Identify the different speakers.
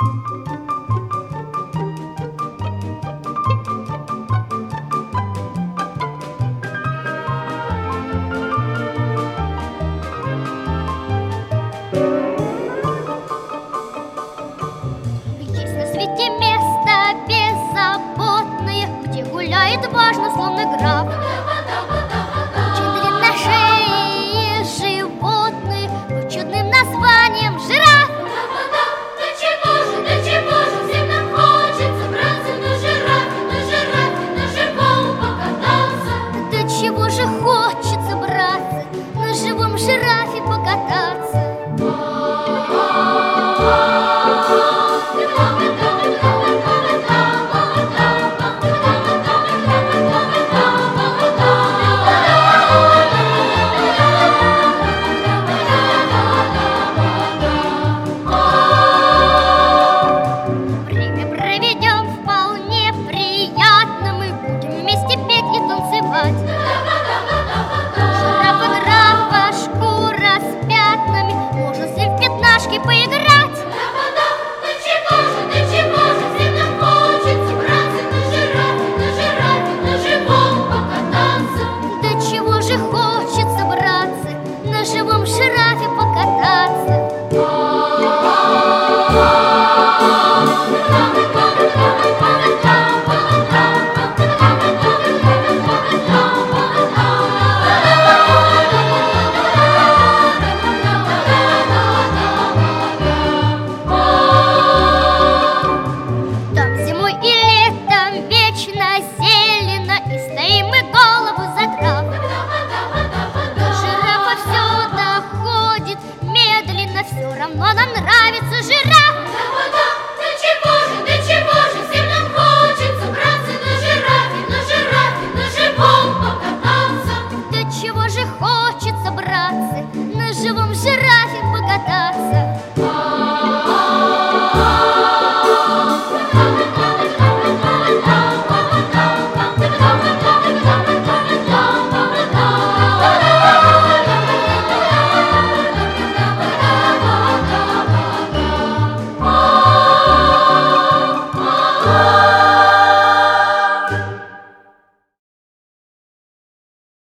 Speaker 1: Важно, словно граф. Очень длинношеи животные под чудным названием жираф.
Speaker 2: Да чего же, всем нам хочется браться на живом покататься.
Speaker 1: Да чего же хочется, братцы, на живом жирафе покататься. Все равно нам нравится жираф.